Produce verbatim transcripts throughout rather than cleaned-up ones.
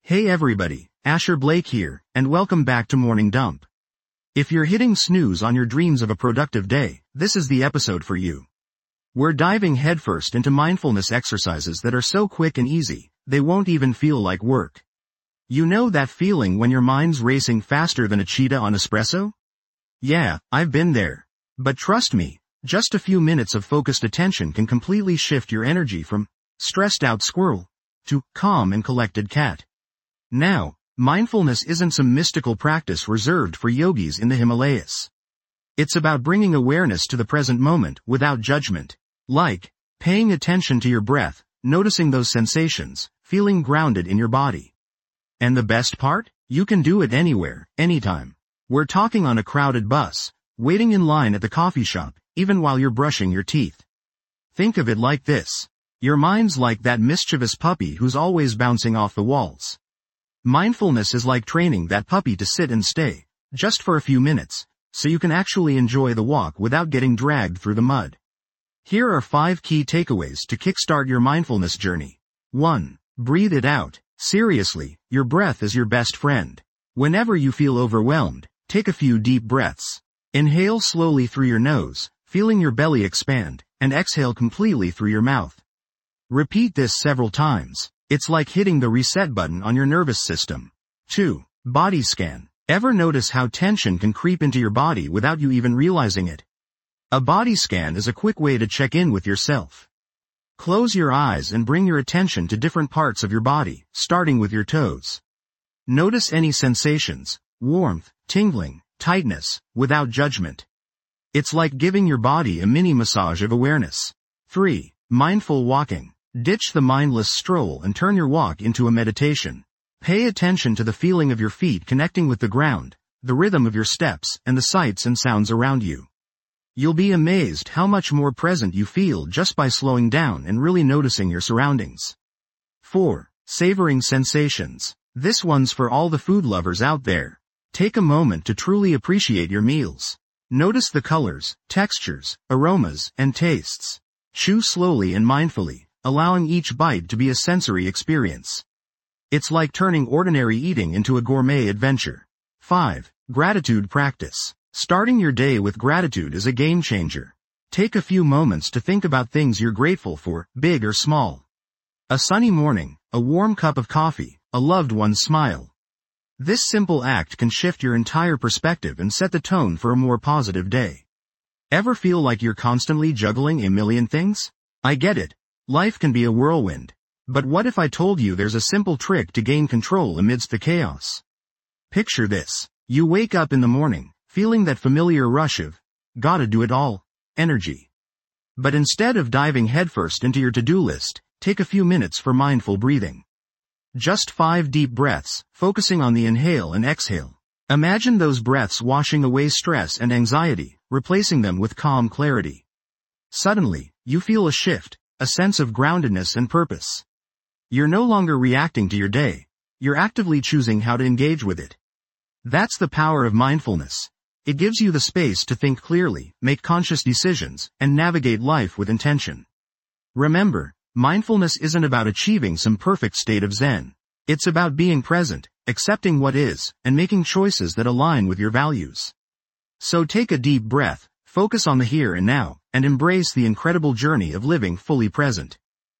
Hey everybody, Asher Blake here, and welcome back to Morning Dump. If you're hitting snooze on your dreams of a productive day, this is the episode for you. We're diving headfirst into mindfulness exercises that are so quick and easy, they won't even feel like work. You know that feeling when your mind's racing faster than a cheetah on espresso? Yeah, I've been there. But trust me, just a few minutes of focused attention can completely shift your energy from stressed out squirrel to calm and collected cat. Now, mindfulness isn't some mystical practice reserved for yogis in the Himalayas. It's about bringing awareness to the present moment without judgment. Like, paying attention to your breath, noticing those sensations, feeling grounded in your body. And the best part? You can do it anywhere, anytime. We're talking on a crowded bus, waiting in line at the coffee shop, even while you're brushing your teeth. Think of it like this. Your mind's like that mischievous puppy who's always bouncing off the walls. Mindfulness is like training that puppy to sit and stay, just for a few minutes, so you can actually enjoy the walk without getting dragged through the mud. Here are five key takeaways to kickstart your mindfulness journey. one. Breathe it out. Seriously, your breath is your best friend. Whenever you feel overwhelmed, take a few deep breaths. Inhale slowly through your nose, feeling your belly expand, and exhale completely through your mouth. Repeat this several times. It's like hitting the reset button on your nervous system. two. Body scan. Ever notice how tension can creep into your body without you even realizing it? A body scan is a quick way to check in with yourself. Close your eyes and bring your attention to different parts of your body, starting with your toes. Notice any sensations, warmth, tingling, tightness, without judgment. It's like giving your body a mini massage of awareness. three. Mindful walking. Ditch the mindless stroll and turn your walk into a meditation. Pay attention to the feeling of your feet connecting with the ground, the rhythm of your steps, and the sights and sounds around you. You'll be amazed how much more present you feel just by slowing down and really noticing your surroundings. four. Savoring sensations. This one's for all the food lovers out there. Take a moment to truly appreciate your meals. Notice the colors, textures, aromas, and tastes. Chew slowly and mindfully, allowing each bite to be a sensory experience. It's like turning ordinary eating into a gourmet adventure. five. Gratitude practice. Starting your day with gratitude is a game changer. Take a few moments to think about things you're grateful for, big or small. A sunny morning, a warm cup of coffee, a loved one's smile. This simple act can shift your entire perspective and set the tone for a more positive day. Ever feel like you're constantly juggling a million things? I get it. Life can be a whirlwind. But what if I told you there's a simple trick to gain control amidst the chaos? Picture this. You wake up in the morning, feeling that familiar rush of, gotta do it all, energy. But instead of diving headfirst into your to-do list, take a few minutes for mindful breathing. Just five deep breaths, focusing on the inhale and exhale. Imagine those breaths washing away stress and anxiety, replacing them with calm clarity. Suddenly, you feel a shift. A sense of groundedness and purpose. You're no longer reacting to your day. You're actively choosing how to engage with it. That's the power of mindfulness. It gives you the space to think clearly, make conscious decisions, and navigate life with intention. Remember, mindfulness isn't about achieving some perfect state of Zen. It's about being present, accepting what is, and making choices that align with your values. So take a deep breath, focus on the here and now, and embrace the incredible journey of living fully present.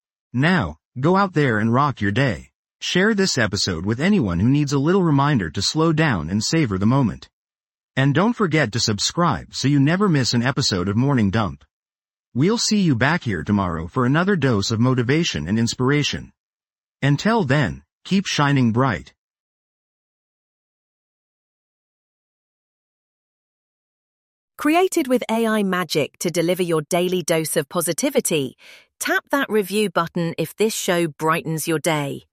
Now, go out there and rock your day. Share this episode with anyone who needs a little reminder to slow down and savor the moment. And don't forget to subscribe so you never miss an episode of Morning Dump. We'll see you back here tomorrow for another dose of motivation and inspiration. Until then, keep shining bright. Created with A I magic to deliver your daily dose of positivity, tap that review button if this show brightens your day.